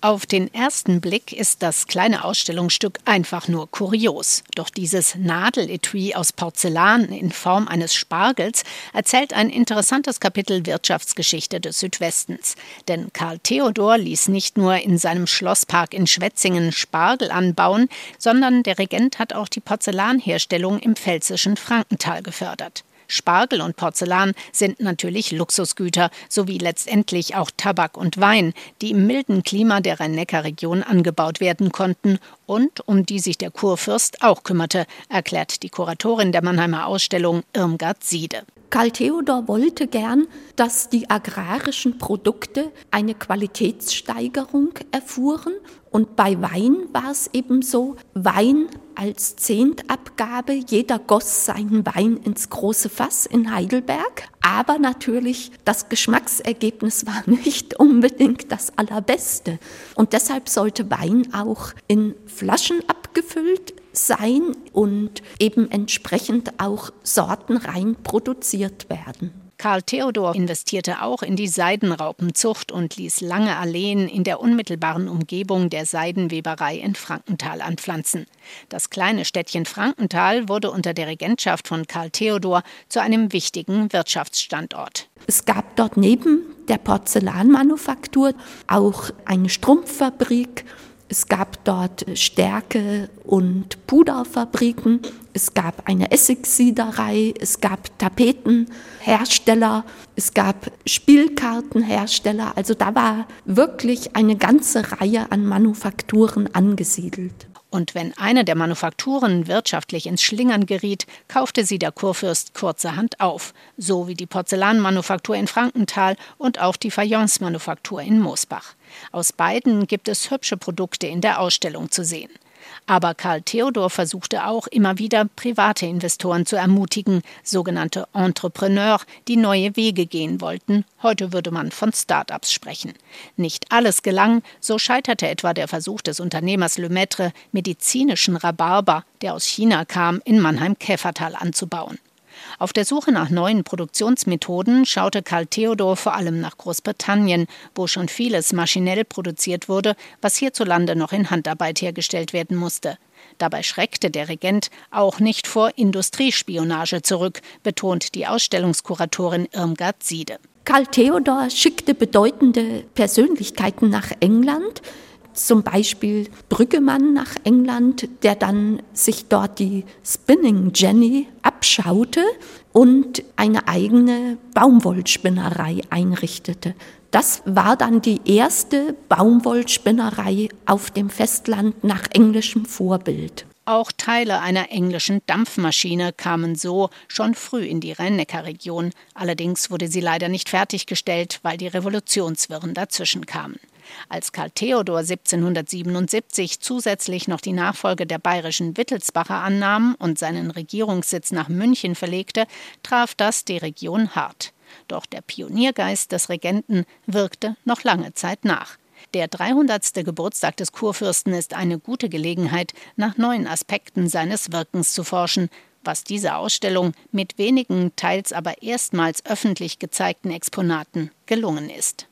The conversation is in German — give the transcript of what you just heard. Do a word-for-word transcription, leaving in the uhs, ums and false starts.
Auf den ersten Blick ist das kleine Ausstellungsstück einfach nur kurios. Doch dieses Nadeletui aus Porzellan in Form eines Spargels erzählt ein interessantes Kapitel Wirtschaftsgeschichte des Südwestens. Denn Karl Theodor ließ nicht nur in seinem Schlosspark in Schwetzingen Spargel anbauen, sondern der Regent hat auch die Porzellanherstellung im pfälzischen Frankenthal gefördert. Spargel und Porzellan sind natürlich Luxusgüter, sowie letztendlich auch Tabak und Wein, die im milden Klima der Rhein-Neckar-Region angebaut werden konnten und um die sich der Kurfürst auch kümmerte, erklärt die Kuratorin der Mannheimer Ausstellung Irmgard Siede. Karl Theodor wollte gern, dass die agrarischen Produkte eine Qualitätssteigerung erfuhren. Und bei Wein war es eben so, Wein als Zehntabgabe, jeder goss seinen Wein ins große Fass in Heidelberg. Aber natürlich, das Geschmacksergebnis war nicht unbedingt das Allerbeste. Und deshalb sollte Wein auch in Flaschen abgefüllt sein und eben entsprechend auch sortenrein produziert werden. Karl Theodor investierte auch in die Seidenraupenzucht und ließ lange Alleen in der unmittelbaren Umgebung der Seidenweberei in Frankenthal anpflanzen. Das kleine Städtchen Frankenthal wurde unter der Regentschaft von Karl Theodor zu einem wichtigen Wirtschaftsstandort. Es gab dort neben der Porzellanmanufaktur auch eine Strumpffabrik. Es gab dort Stärke- und Puderfabriken, es gab eine Essigsiederei, es gab Tapetenhersteller, es gab Spielkartenhersteller. Also da war wirklich eine ganze Reihe an Manufakturen angesiedelt. Und wenn eine der Manufakturen wirtschaftlich ins Schlingern geriet, kaufte sie der Kurfürst kurzerhand auf, so wie die Porzellanmanufaktur in Frankenthal und auch die Fayencemanufaktur in Mosbach. Aus beiden gibt es hübsche Produkte in der Ausstellung zu sehen. Aber Karl Theodor versuchte auch immer wieder, private Investoren zu ermutigen, sogenannte Entrepreneurs, die neue Wege gehen wollten. Heute würde man von Start-ups sprechen. Nicht alles gelang, so scheiterte etwa der Versuch des Unternehmers Lemaitre, medizinischen Rhabarber, der aus China kam, in Mannheim-Käfertal anzubauen. Auf der Suche nach neuen Produktionsmethoden schaute Karl Theodor vor allem nach Großbritannien, wo schon vieles maschinell produziert wurde, was hierzulande noch in Handarbeit hergestellt werden musste. Dabei schreckte der Regent auch nicht vor Industriespionage zurück, betont die Ausstellungskuratorin Irmgard Siede. Karl Theodor schickte bedeutende Persönlichkeiten nach England, zum Beispiel Brüggemann nach England, der dann sich dort die Spinning Jenny abschaute und eine eigene Baumwollspinnerei einrichtete. Das war dann die erste Baumwollspinnerei auf dem Festland nach englischem Vorbild. Auch Teile einer englischen Dampfmaschine kamen so schon früh in die Rhein-Neckar-Region. Allerdings wurde sie leider nicht fertiggestellt, weil die Revolutionswirren dazwischen kamen. Als Karl Theodor siebzehnhundertsiebenundsiebzig zusätzlich noch die Nachfolge der bayerischen Wittelsbacher annahm und seinen Regierungssitz nach München verlegte, traf das die Region hart. Doch der Pioniergeist des Regenten wirkte noch lange Zeit nach. Der dreihundertste Geburtstag des Kurfürsten ist eine gute Gelegenheit, nach neuen Aspekten seines Wirkens zu forschen, was diese Ausstellung mit wenigen, teils aber erstmals öffentlich gezeigten Exponaten gelungen ist.